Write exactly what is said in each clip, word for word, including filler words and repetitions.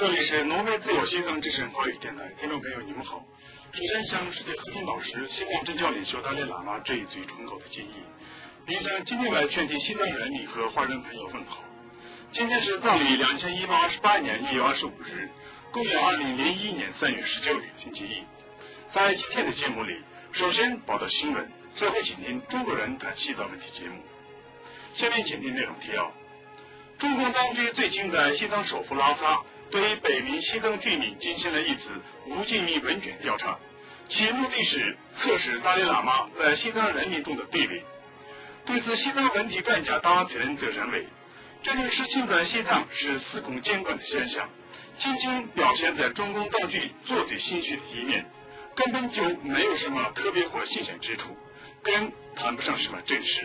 这里是挪威自由西藏之声华语电台，听众朋友你们好。首先向世界和平导师、西藏政教领袖达赖喇嘛致以最崇高的敬意，并向今天来全体西藏人民和华人朋友问好。今天是藏历两千一百二十八年一月二十五日，公元二零零一年三月十九日，星期一。在今天的节目里，首先报道新闻，最后请听中国人谈西藏问题节目。下面请听内容提要。中共当局最近在西藏首府拉萨对北冥西藏居民进行了一次无尽密问卷调查，其目的是测试达赖喇嘛在西藏人民中的地位。对此，西藏问题专家达此人则认为，这件事情在西藏是司空见惯的现象，仅仅表现在中共当局做贼心虚的一面，根本就没有什么特别或新鲜之处，更谈不上什么正事。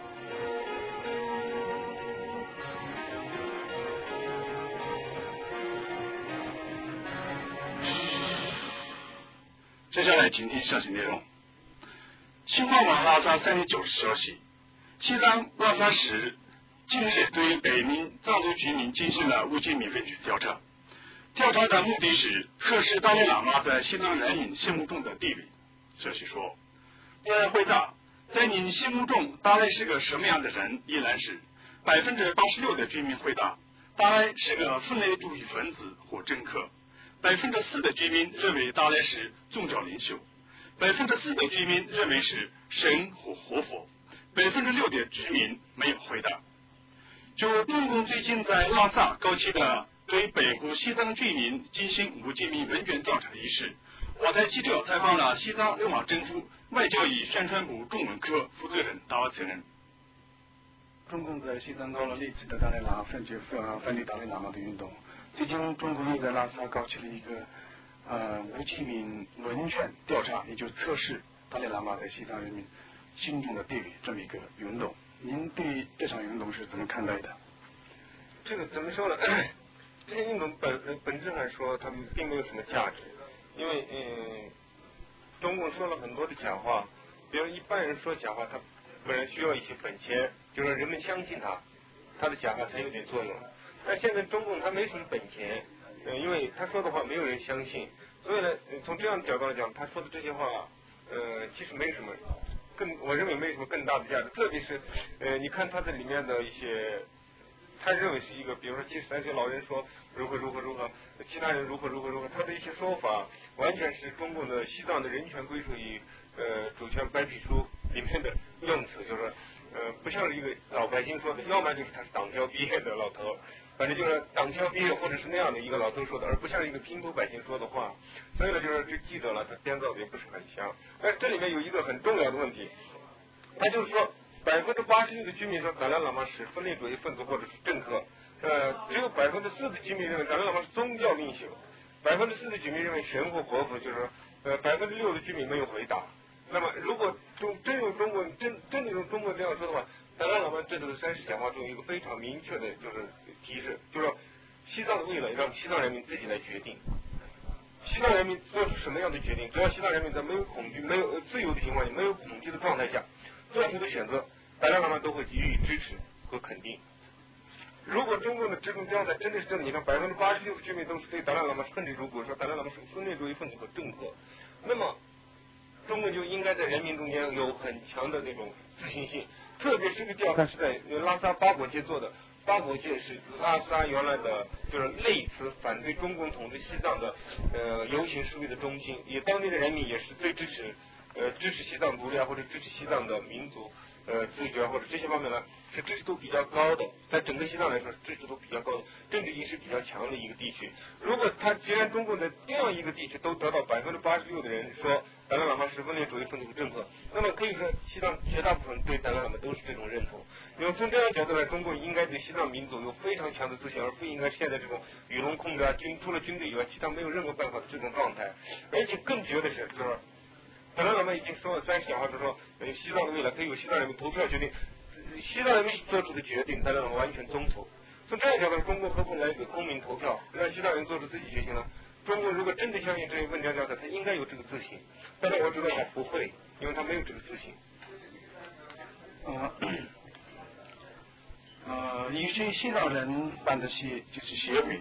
接下来请听详细内容。新华网拉萨三月九日消息，西藏拉萨市近日对北冥藏族居民进行了无尽密问卷调查，调查的目的是测试达赖喇嘛在西藏人民心目中的地位。消息说，在回答在您心目中达赖是个什么样的人一栏时，百分之八十六的居民回答达赖是个分类主义分子或政客。百分之四的居民认为达赖是宗教领袖，百分之四的居民认为是神或活佛，百分之六的居民没有回答。就中共最近在拉萨搞起的对北部西藏居民进行无尽密问卷调查一事，我台记者采访了西藏流亡政府外交与宣传部中文科负责人达瓦次人。 中共在西藏搞了类似的达赖喇嘛分解呃分离达赖喇嘛的运动。最近，中国又在拉萨搞起了一个呃无尽密问卷调查，也就是测试达赖喇嘛在西藏人民心中的地位这么一个运动。您对这场运动是怎么看待的？ 这个怎么说呢？这些运动本本质上说，他们并没有什么价值，因为嗯，中共说了很多的假话，比如一般人说假话，他本来需要一些本钱，就让人们相信他，他的假话才有点作用。但现在中共他没什么本钱，呃，因为他说的话没有人相信，所以呢，从这样的角度来讲，他说的这些话，呃，其实没什么更，我认为没什么更大的价值。特别是，呃，你看他这里面的一些，他认为是一个，比如说七十三岁老人说如何如何如何，其他人如何如何如何，他的一些说法完全是中共的西藏的人权归属与呃主权白皮书里面的用词，就是呃不像是一个老百姓说的，要么就是他是党校毕业的老头。反正就是党校毕业或者是那样的一个老头说的，而不像一个平头百姓说的话。所以呢，就是这记得了，他编造的也不是很像。但是这里面有一个很重要的问题，他就是说百分之八十六的居民说达赖喇嘛是分裂主义分子或者是政客，呃，只有百分之四的居民认为达赖喇嘛是宗教领袖，百分之四的居民认为神或活佛，就是说呃百分之六的居民没有回答。那么如果中真用中国真真的用中国这样说的话，达赖喇嘛这次的三十讲话中有一个非常明确的就是提示，就是说西藏的未来让西藏人民自己来决定，西藏人民做出什么样的决定，只要西藏人民在没有恐惧、没有自由的情况下、没有恐惧的状态下做出的选择，达赖喇嘛都会给予支持和肯定。如果中共的这种调查真的是真的，你看百分之八十六的居民都是对达赖喇嘛是分裂主义，说达赖喇嘛是分裂主义分子和政客，那么中共就应该在人民中间有很强的那种自信心。特别是这个调查是在拉萨八国界做的，八国界是拉萨原来的就是类似反对中共统治西藏的呃游行示威的中心，也当地的人民也是最支持呃支持西藏独立啊，或者支持西藏的民族呃自觉或者这些方面呢是支持度比较高的，在整个西藏来说支持度比较高的，政治意识比较强的一个地区。如果他既然中共在这样一个地区都得到百分之八十六的人说达赖喇嘛是分裂主义分子的政客，那么可以说西藏绝大部分对达赖喇嘛都是这种认同。因为从这样角度来，中共应该对西藏民族有非常强的自信，而不应该现在这种鱼龙控制啊，军除了军队以外，其他没有任何办法的这种状态。而且更绝的是，就是达赖喇嘛已经说了三十讲话，就说呃西藏的未来可以由西藏人民投票决定，西藏人民做出的决定，达赖喇嘛完全遵从。从这样角度，中国何不来给公民投票，让西藏人做出自己决定呢？中国如果真的相信这些问卷调查，他应该有这个自信，但是我知道他不会，因为他没有这个自信。 呃，呃，一些西藏人办的协就是协会，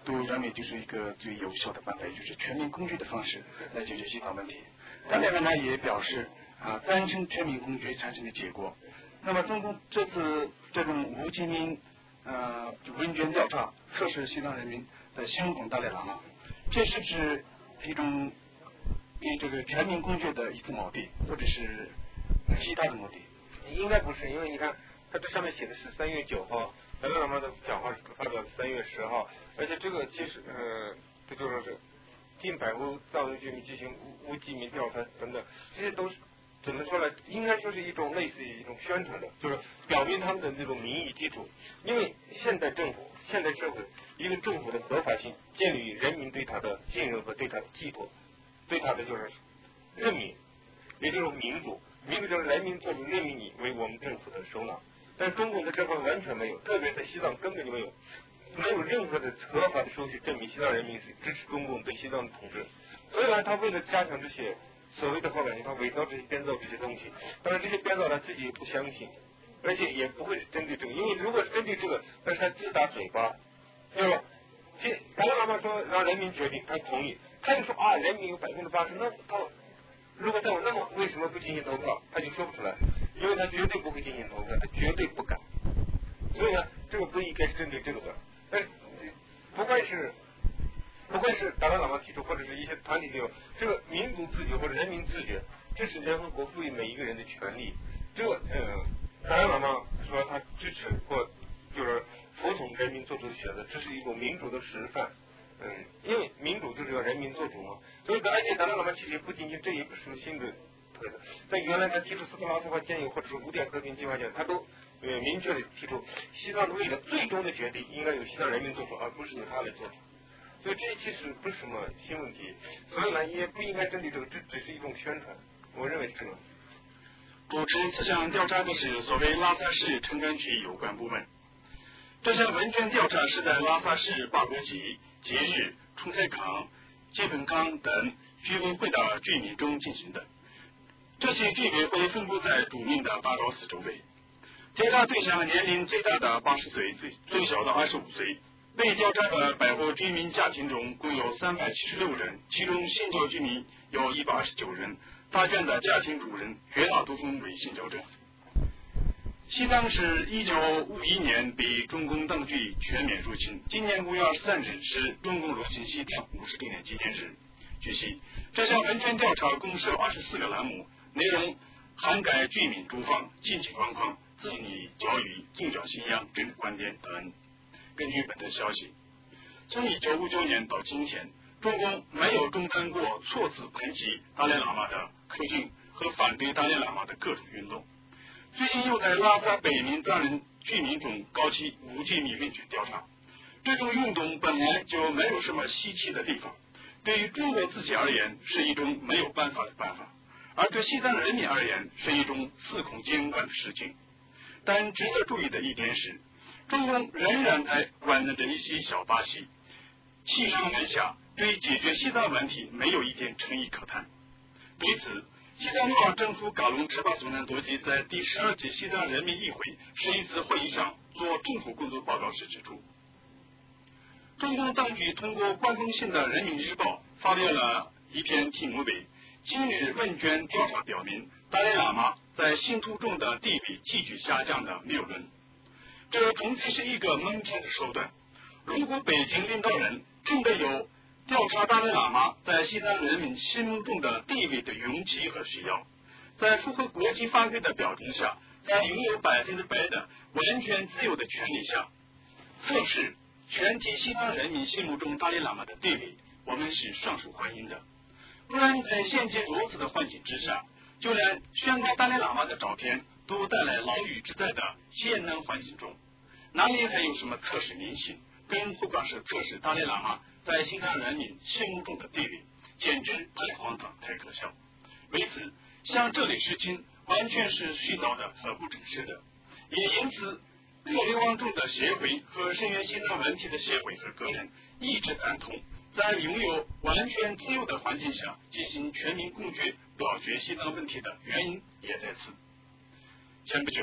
都认为就是一个最有效的办法，也就是全民公决的方式来解决西藏问题。达赖喇嘛也表示啊赞成全民公决产生的结果。那么中共这次这种无记名呃问卷调查测试西藏人民的心目中达赖喇嘛，这是不是一种给这个全民公决的一次目的，或者是其他的目的？ 应该不是，因为你看它这上面写的是三月九号，达赖喇嘛的讲话是发表三月十号，而且这个其实呃，这就是这近百户藏人居民进行无无记名调查等等，这些都是怎么说呢？应该说是一种类似于一种宣传的，就是表明他们的那种民意基础。因为现代政府、现代社会，一个政府的合法性建立于人民对他的信任和对他的寄托，对他的就是任命，也就是民主。民主就是人民做出任命你为我们政府的首脑，但中国的这块完全没有，特别在西藏根本就没有，没有任何的合法的手续证明西藏人民是支持中共对西藏的统治。所以呢，他为了加强这些所谓的合法性，他伪造这些、编造这些东西。当然，这些编造他自己也不相信，而且也不会是针对这个，因为如果是针对这个，那是他自打嘴巴，就是说，其实达赖喇嘛说让人民决定，他同意，他就说啊，人民有百分之八十，那他。如果在我那么为什么不进行投票，他就说不出来，因为他绝对不会进行投票，他绝对不敢。所以呢，这个不应该是针对这个的。但是不管是不管是达赖喇嘛提出，或者是一些团体提出，这个民族自觉或者人民自觉，这是联合国赋予每一个人的权利。这个呃，达赖喇嘛说他支持或就是服从人民做出的选择，这是一种民主的示范。嗯，因为民主就是要人民做主嘛，所以而且达赖喇嘛其实不仅仅这也不是新的特色，在原来他提出斯特拉斯化建议或者是五点和平计划前，他都呃明确的提出，西藏为了最终的决定应该由西藏人民做主，而不是由他来做主。所以这其实不是什么新问题，所以呢也不应该针对这个，这只是一种宣传，我认为是这样。 主持此项调查的是所谓拉萨市城关区有关部门。这项问卷调查是在拉萨市八国旗、节日、冲塞岗、基本岗等居委会的居民中进行的。这些居委会分布在著名的八道寺周围。调查对象年龄最大的八十岁，最最小的二十五岁。被调查的百户居民家庭中共有三百七十六人，其中信教居民有一百二十九人，大卷的家庭主人绝大多数为信教者。西藏是一九五一年被中共当局全面入侵，今年五月二十三日是中共入侵西藏五十周年纪念日。据悉，这项问卷调查共设二十四个栏目，内容涵盖居民住房、经济状况、子女教育、宗教信仰、政治观点等。根据本的消息，从一九五九年到今天，中共没有中断过错字抨击达赖喇嘛的口径和反对达赖喇嘛的各种运动。最近又在拉萨北民藏人居民中搞起无记名问卷调查，这种运动本来就没有什么稀奇的地方，对于中国自己而言是一种没有办法的办法，而对西藏人民而言是一种司空见惯的事情。但值得注意的一点是，中共仍然在玩弄着一些小把戏，欺上瞒下，对解决西藏问题没有一点诚意可谈。对此，西藏联邦政府嘎隆赤巴苏南多吉在第十二届西藏人民议会十一次会议上做政府工作报告时指出，中共当局通过官方性的《人民日报》发表了一篇题目为《今日问卷调查表明达赖喇嘛在信徒中的地位急剧下降的谬论》。这纯粹是一个蒙骗的手段。如果北京领导人真的有调查达赖喇嘛在西藏人民心目中的地位的勇气和需要，在符合国际法规的标准下，在拥有百分之百的完全自由的权利下，测试全体西藏人民心目中达赖喇嘛的地位，我们是上述欢迎的。不然在现今如此的环境之下，就连宣告达赖喇嘛的照片都带来牢狱之灾的艰难环境中，哪里还有什么测试民心，更何况是测试达赖喇嘛在西藏人民心目中的地位，简直太荒唐太可笑。为此，像这类事情完全是虚造的和不真实的，也因此各流亡中的协会和声援西藏问题的协会和个人一致赞同，在拥有完全自由的环境下进行全民公决表决西藏问题的原因也在此。前不久，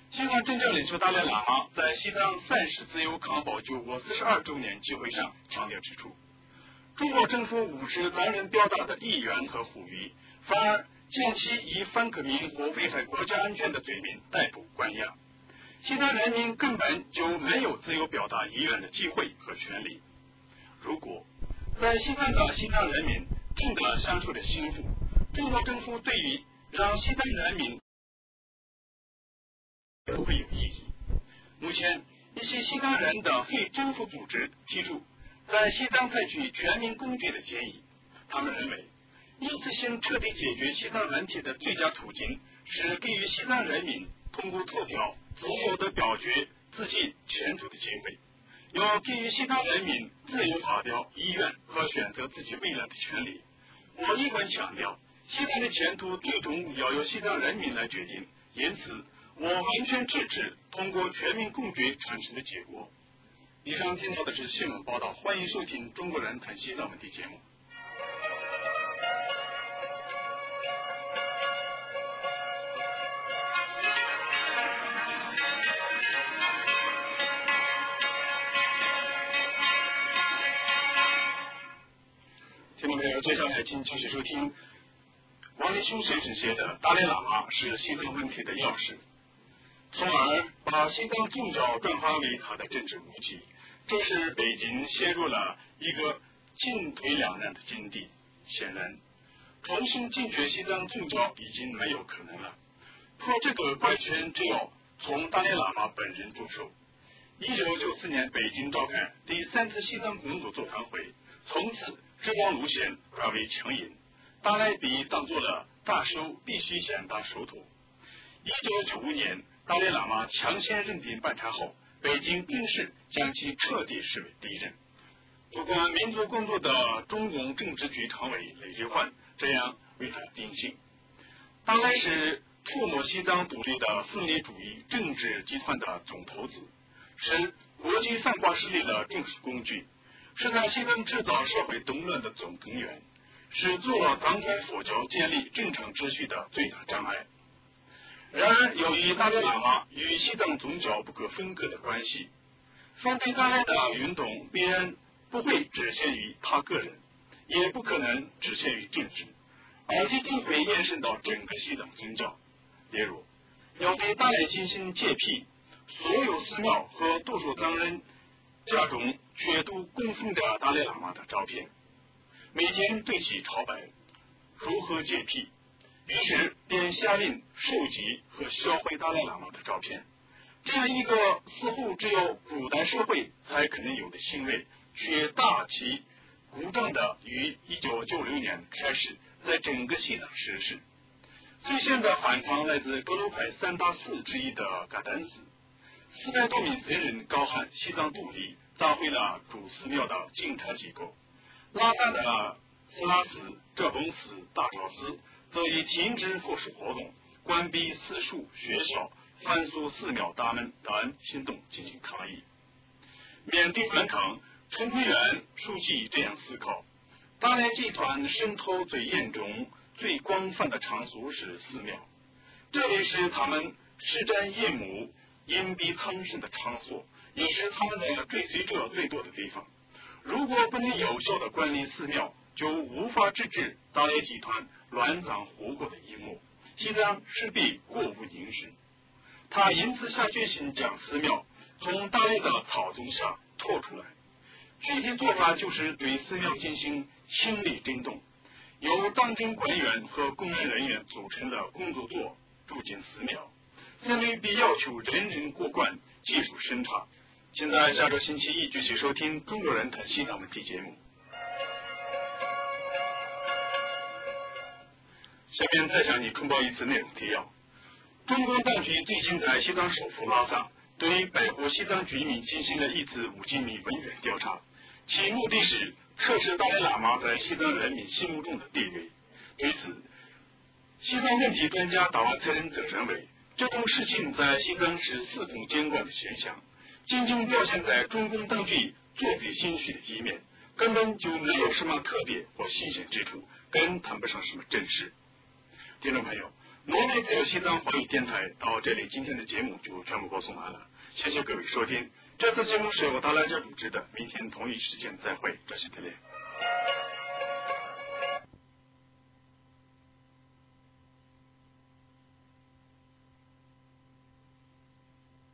西藏政教领袖达赖喇嘛在西藏赛事自由康保救国四十二周年聚会上强调指出，中国政府无视藏人表达的意愿和呼吁，反而将其以反革命或危害国家安全的罪名逮捕关押。西藏人民根本就没有自由表达意愿的机会和权利。如果在西藏的西藏人民真的享受着幸福，中国政府对于让西藏人民不会有意义。目前，一些西藏人的非政府组织提出在西藏采取全民公决的建议。他们认为，一次性彻底解决西藏问题的最佳途径是给予西藏人民通过投票自由地表决自己前途的机会，要给予西藏人民自由发表意愿和选择自己未来的权利。我一贯强调，西藏的前途最终要由西藏人民来决定，因此我完全支持通过全民公决产生的结果。以上听到的是新闻报道，欢迎收听中国人谈西藏问题节目。听众朋友，接下来请继续收听王立修先生写的《达赖喇嘛是西藏问题的钥匙》，从而把西藏宗教转化为他的政治武器，这使北京陷入了一个进退两难的境地。显然，重新禁绝西藏宗教已经没有可能了。破这个怪圈，只有从达赖喇嘛本人着手。一九九四年，北京召开第三次西藏工作座谈会，从此指导路线转为强硬，达赖被当作了大手必须先打手托。一九九五年，达赖喇嘛抢先认定办查后，北京更是将其彻底视为敌人。主管民族工作的中共政治局常委雷日焕这样为他定性：达赖是触摸西藏独立的分裂主义政治集团的总头子，是国际泛化势力的政治工具，是在西藏制造社会动乱的总根源，是阻挠藏传佛教建立正常秩序的最大障碍。然而，由于达赖喇嘛与西藏宗教不可分割的关系，反对达赖的运动必然不会只限于他个人，也不可能只限于政治，而一定会延伸到整个西藏宗教。例如，要对达赖进行戒批，所有寺庙和多数藏人家中绝都供奉着达赖喇嘛的照片，每天对其朝拜。如何戒批？于是便下令收集和销毁达赖喇嘛的照片。这样一个似乎只有古代社会才可能有的行为，却大旗鼓掌的于一九九六年开始在整个西藏实施。最先的反抗来自格鲁派三大寺之一的噶丹寺，四百多名僧人高喊西藏独立，砸毁了主寺庙的警察机构。拉萨的斯拉寺、浙峰寺、大昭寺则以停止佛事活动、关闭寺署、学校、反锁寺庙大门等行动进行抗议。面对反抗，陈奎元书记这样思考：达赖集团渗透最严重、最广泛的场所是寺庙，这里是他们施展夜幕、隐蔽藏身的场所，也是他们的追随者最多的地方。如果不能有效地管理寺庙，就无法制止达赖集团乱葬活国的阴谋，西藏势必国无宁日。他因此下决心将寺庙从达赖的操纵下拖出来。具体做法就是对寺庙进行清理震动，由当政官员和公安人员组成的工作组住进寺庙，寺律必要求人人过关，技术审查。现在下周星期一继续收听中国人谈西藏问题节目。下面再向你通报一次内容提要：中共当局最近在西藏首府拉萨对百户西藏居民进行了一次无机密问卷调查，其目的是测试达赖喇嘛在西藏人民心目中的地位。对此，西藏问题专家达瓦策人则认为，这种事情在西藏是司空见惯的现象，仅仅表现在中共当局做贼心虚的一面，根本就没有什么特别或新鲜之处，更谈不上什么正事。听众朋友， 挪威自由西藏华语电台到这里，今天的节目就全部播送完了，谢谢各位收听。这次节目是由达拉加主持的，明天同一时间再会，这是特列。